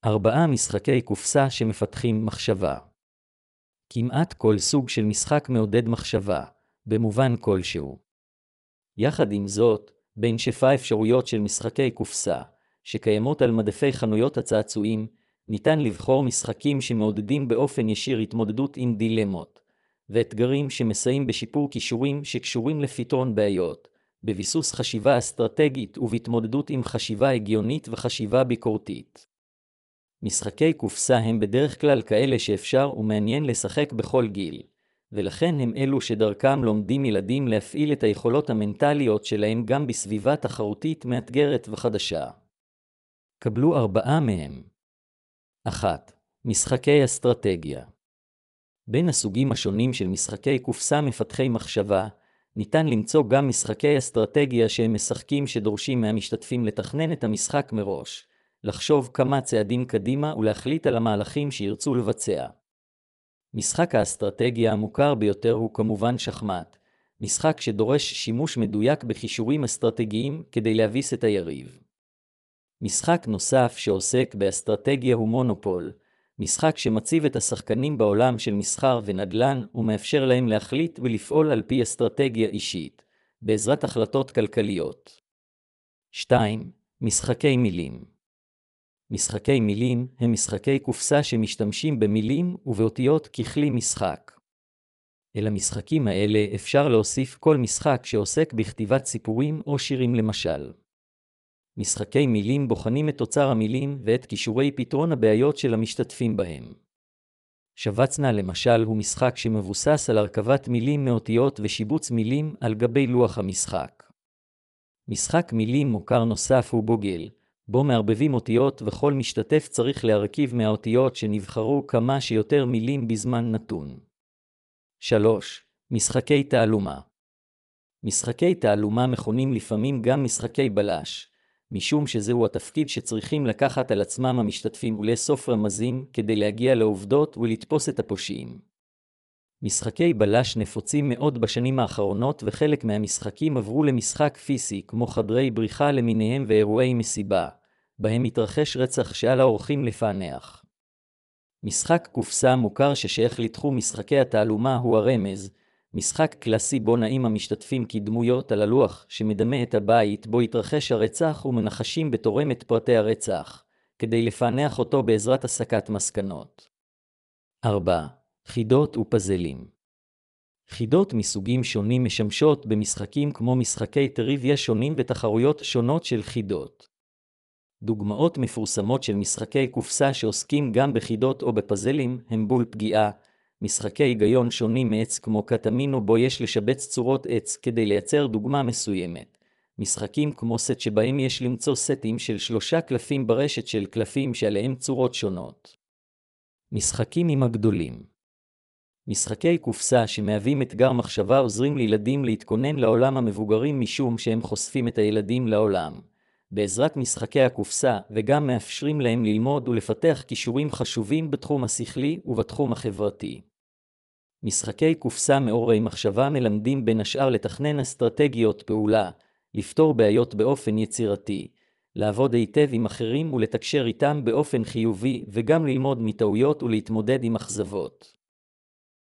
4 משחקי קופסה שמפתחים מחשבה. כמעט כל סוג של משחק מעודד מחשבה, במובן כלשהו. יחד עם זאת, בין שפע אפשרויות של משחקי קופסה, שקיימות על מדפי חנויות הצעצועים, ניתן לבחור משחקים שמעודדים באופן ישיר התמודדות עם דילמות, ואתגרים שמסייעים בשיפור כישורים שקשורים לפתרון בעיות, בביסוס חשיבה אסטרטגית ובהתמודדות עם חשיבה הגיונית וחשיבה ביקורתית. משחקי קופסה הם בדרך כלל כאלה שאפשר ומעניין לשחק בכל גיל, ולכן הם אלו שדרכם לומדים ילדים להפעיל את היכולות המנטליות שלהם גם בסביבה תחרותית מאתגרת וחדשה. קבלו 4 מהם. 1. משחקי אסטרטגיה. בין הסוגים השונים של משחקי קופסה מפתחי מחשבה, ניתן למצוא גם משחקי אסטרטגיה שהם משחקים שדורשים מהמשתתפים לתכנן את המשחק מראש, לחשוב כמה צעדים קדימה ולהחליט על המהלכים שירצו לבצע. משחק האסטרטגיה המוכר ביותר הוא כמובן שחמט, משחק שדורש שימוש מדויק בכישורים אסטרטגיים כדי להביס את היריב. משחק נוסף שעוסק באסטרטגיה הוא מונופול, משחק שמציב את השחקנים בעולם של מסחר ונדל"ן ומאפשר להם להחליט ולפעול על פי אסטרטגיה אישית, בעזרת החלטות כלכליות. 2. משחקי מילים. משחקי מילים הם משחקי קופסה שמשתמשים במילים ובאותיות ככלי משחק. אל המשחקים האלה אפשר להוסיף כל משחק שעוסק בכתיבת סיפורים או שירים למשל. משחקי מילים בוחנים את אוצר המילים ואת כישורי פתרון הבעיות של המשתתפים בהם. שבצנה למשל הוא משחק שמבוסס על הרכבת מילים מאותיות ושיבוץ מילים על גבי לוח המשחק. משחק מילים מוכר נוסף הוא בוגל, בו מערבבים אותיות וכל משתתף צריך להרכיב מהאותיות שנבחרו כמה שיותר מילים בזמן נתון. 3. משחקי תעלומה. משחקי תעלומה מכונים לפעמים גם משחקי בלש, משום שזהו התפקיד שצריכים לקחת על עצמם המשתתפים ולאסוף רמזים כדי להגיע לעובדות ולתפוס את הפושעים. משחקי בלש נפוצים מאוד בשנים האחרונות וחלק מהמשחקים עברו למשחק פיזי כמו חדרי בריחה למיניהם ואירועי מסיבה, בהם מתרחש רצח שעל האורחים לפענח. משחק קופסה מוכר ששייך לתחום משחקי התעלומה הוא הרמז, משחק קלאסי בו נעים המשתתפים כדמויות על הלוח שמדמה את הבית בו התרחש הרצח ומנחשים בתורם את פרטי הרצח, כדי לפענח אותו בעזרת הסקת מסקנות. 4. חידות ופזלים. חידות מסוגים שונים משמשות במשחקים כמו משחקי טריוויה שונים ותחרויות שונות של חידות. דוגמאות מפורסמות של משחקי קופסה שעוסקים גם בחידות או בפזלים הם בול פגיעה, משחקי היגיון שונים מעץ כמו קטמינו בו יש לשבץ צורות עץ כדי לייצר דוגמה מסוימת, משחקים כמו סט שבהם יש למצוא סטים של 3 קלפים ברשת של קלפים שעליהם צורות שונות. משחקים עם הגדולים. משחקי קופסה שמהווים אתגר מחשבה עוזרים לילדים להתכונן לעולם המבוגרים משום שהם חושפים את הילדים לעולם, בעזרת משחקי הקופסה וגם מאפשרים להם ללמוד ולפתח כישורים חשובים בתחום השכלי ובתחום החברתי. משחקי קופסה מעוררי מחשבה מלמדים בין השאר לתכנן אסטרטגיות פעולה, לפתור בעיות באופן יצירתי, לעבוד היטב עם אחרים ולתקשר איתם באופן חיובי וגם ללמוד מטעויות ולהתמודד עם אכזבות.